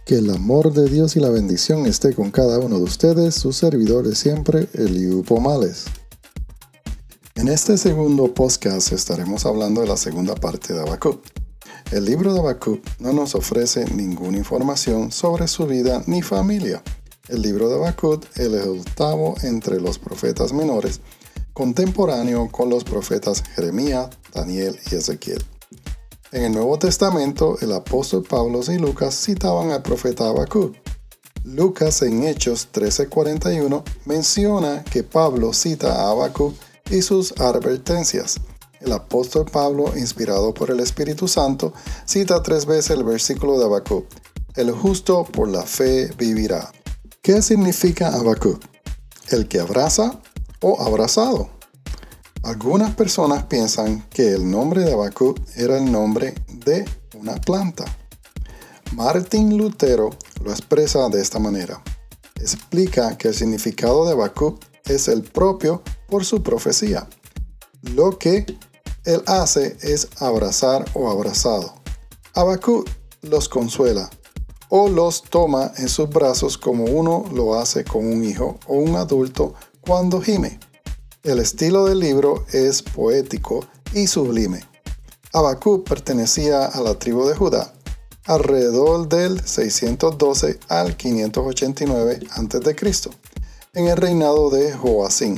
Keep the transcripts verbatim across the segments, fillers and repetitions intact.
Que el amor de Dios y la bendición esté con cada uno de ustedes, su servidor de siempre, Eliu Pomales. En este segundo podcast estaremos hablando de la segunda parte de Habacuc. El libro de Habacuc no nos ofrece ninguna información sobre su vida ni familia. El libro de Habacuc es el octavo entre los profetas menores, contemporáneo con los profetas Jeremías, Daniel y Ezequiel. En el Nuevo Testamento, el apóstol Pablo y Lucas citaban al profeta Habacuc. Lucas en Hechos trece cuarenta y uno menciona que Pablo cita a Habacuc y sus advertencias. El apóstol Pablo, inspirado por el Espíritu Santo, cita tres veces el versículo de Habacuc: el justo por la fe vivirá. ¿Qué significa Habacuc? ¿El que abraza o abrazado? Algunas personas piensan que el nombre de Habacuc era el nombre de una planta. Martín Lutero lo expresa de esta manera. Explica que el significado de Habacuc es el propio por su profecía. Lo que él hace es abrazar o abrazado. Habacuc los consuela o los toma en sus brazos como uno lo hace con un hijo o un adulto cuando gime. El estilo del libro es poético y sublime. Habacuc pertenecía a la tribu de Judá, alrededor del seiscientos doce al quinientos ochenta y nueve antes de Cristo, en el reinado de Joacim.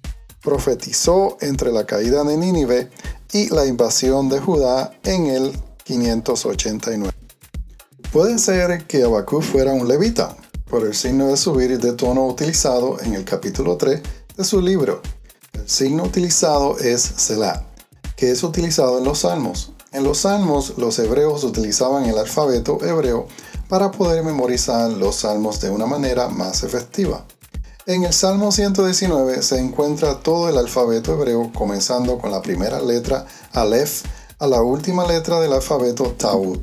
Profetizó entre la caída de Nínive y la invasión de Judá en el quinientos ochenta y nueve. Puede ser que Habacuc fuera un levita, por el signo de subir y de tono utilizado en el capítulo tres de su libro. El signo utilizado es Selah, que es utilizado en los salmos. En los salmos, los hebreos utilizaban el alfabeto hebreo para poder memorizar los salmos de una manera más efectiva. En el Salmo ciento diecinueve se encuentra todo el alfabeto hebreo, comenzando con la primera letra Aleph a la última letra del alfabeto Taud.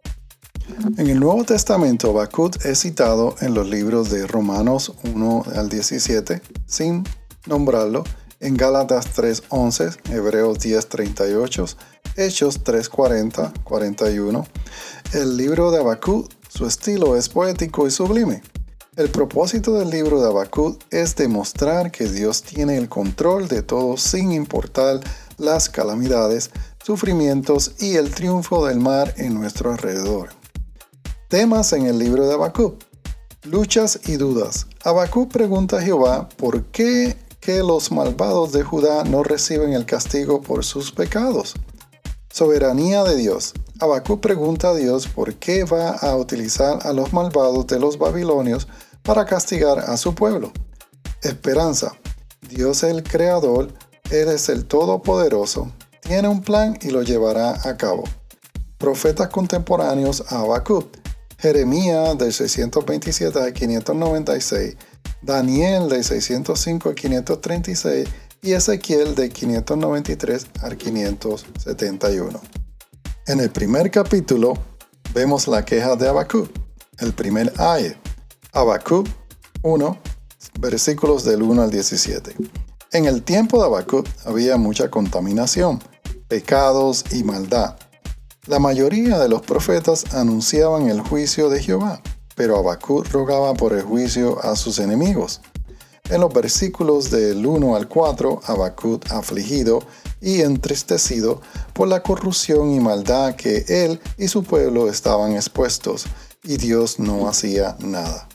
En el Nuevo Testamento, Habacuc es citado en los libros de Romanos uno al diecisiete, sin nombrarlo, en Gálatas tres once, Hebreos diez treinta y ocho, Hechos tres cuarenta, cuarenta y uno. El libro de Habacuc, su estilo es poético y sublime. El propósito del libro de Habacuc es demostrar que Dios tiene el control de todo sin importar las calamidades, sufrimientos y el triunfo del mal en nuestro alrededor. Temas en el libro de Habacuc. Luchas y dudas. Habacuc pregunta a Jehová por qué que los malvados de Judá no reciben el castigo por sus pecados. Soberanía de Dios. Habacuc pregunta a Dios por qué va a utilizar a los malvados de los babilonios para castigar a su pueblo. Esperanza. Dios es el creador, Él es el todopoderoso, tiene un plan y lo llevará a cabo. Profetas contemporáneos a Habacuc. Jeremías del seiscientos veintisiete al quinientos noventa y seis, Daniel del seiscientos cinco al quinientos treinta y seis y Ezequiel del quinientos noventa y tres al quinientos setenta y uno. En el primer capítulo vemos la queja de Habacuc. El primer ayat, Habacuc uno, versículos del uno al diecisiete. En el tiempo de Habacuc había mucha contaminación, pecados y maldad. La mayoría de los profetas anunciaban el juicio de Jehová, pero Habacuc rogaba por el juicio a sus enemigos. En los versículos del uno al cuatro, Habacuc afligido y entristecido por la corrupción y maldad que él y su pueblo estaban expuestos, y Dios no hacía nada.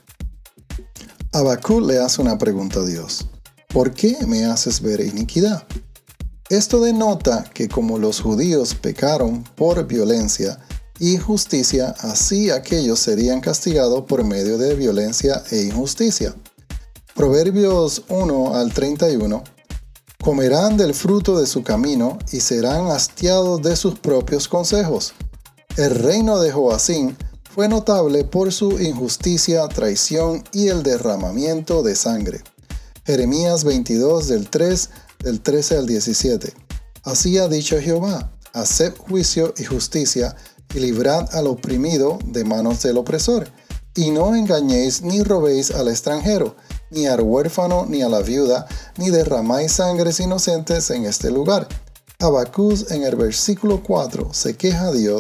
Habacuc le hace una pregunta a Dios: ¿por qué me haces ver iniquidad? Esto denota que como los judíos pecaron por violencia y injusticia, así aquellos serían castigados por medio de violencia e injusticia. Proverbios uno al treinta y uno. Comerán del fruto de su camino y serán hastiados de sus propios consejos. El reino de Joacim fue notable por su injusticia, traición y el derramamiento de sangre. Jeremías veintidós del tres del trece al diecisiete. Así ha dicho Jehová: haced juicio y justicia, y librad al oprimido de manos del opresor, y no engañéis ni robéis al extranjero, ni al huérfano ni a la viuda, ni derramáis sangres inocentes en este lugar. Habacuc en el versículo cuatro se queja a Dios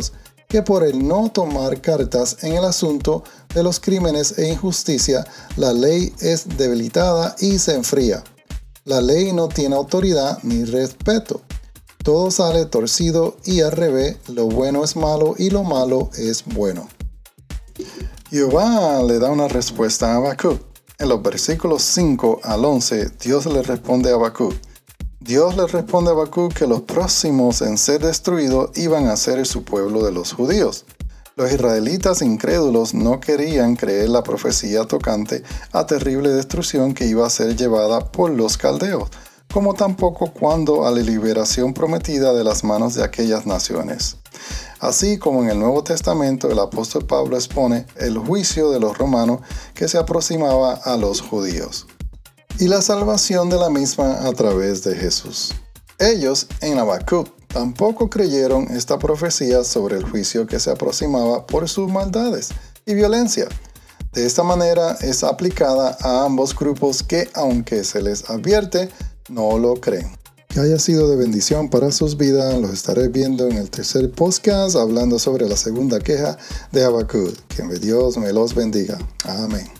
que por el no tomar cartas en el asunto de los crímenes e injusticia, la ley es debilitada y se enfría. La ley no tiene autoridad ni respeto. Todo sale torcido y al revés, lo bueno es malo y lo malo es bueno. Jehová le da una respuesta a Habacuc. En los versículos cinco al once, Dios le responde a Habacuc. Dios le responde a Habacuc que los próximos en ser destruidos iban a ser su pueblo de los judíos. Los israelitas incrédulos no querían creer la profecía tocante a terrible destrucción que iba a ser llevada por los caldeos, como tampoco cuando a la liberación prometida de las manos de aquellas naciones. Así como en el Nuevo Testamento el apóstol Pablo expone el juicio de los romanos que se aproximaba a los judíos y la salvación de la misma a través de Jesús. Ellos, en Habacuc, tampoco creyeron esta profecía sobre el juicio que se aproximaba por sus maldades y violencia. De esta manera es aplicada a ambos grupos que, aunque se les advierte, no lo creen. Que haya sido de bendición para sus vidas. Los estaré viendo en el tercer podcast hablando sobre la segunda queja de Habacuc. Que Dios me los bendiga. Amén.